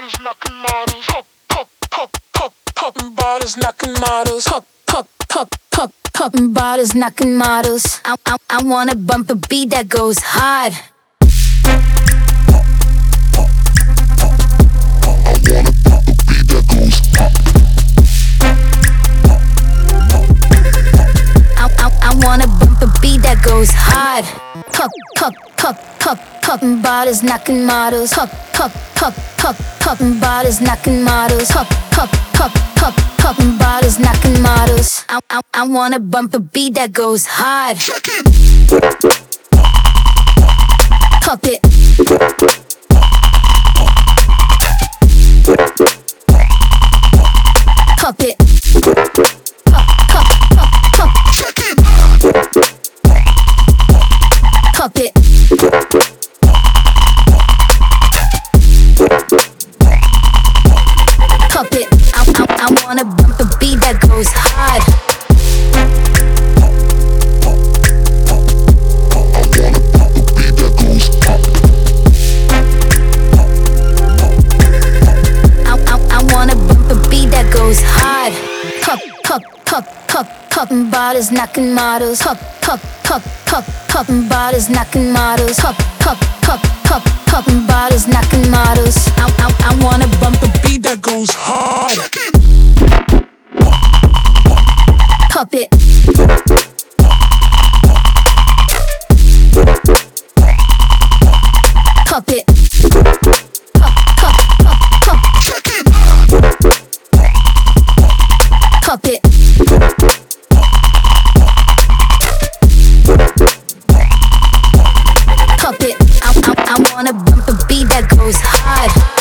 bottles, knocking models, hop, hop, hop, hop, popping bottles, knocking models, hop, hop, hop, hop, popping bottles, knocking models. I wanna bump a beat that goes hard. I wanna bump a beat that goes hard. Pop, pop, pop, pop, poppin' bottles, knockin' models. Pop, pop, pop, pop, poppin' bottles, knockin' models. Pop, pop, pop, pop, poppin' bottles, knockin' models. I wanna bump a beat that goes hard. Pop it. Pop it. Pop it. Pop it. I wanna bump a beat that goes hard. I wanna bump a beat that goes hard. Pop, pop, pop, pop, poppin' bottles, knockin' models. Pop, pop, pop, pop, poppin' bottles, knockin' models. Pop, pop, pop, pop, poppin' bottles, knockin' models. I wanna bump a beat that goes hard. Pop it. Pop it. Pop, pop, pop, pop. Pop it. Pop it. I wanna bump a beat that goes hard.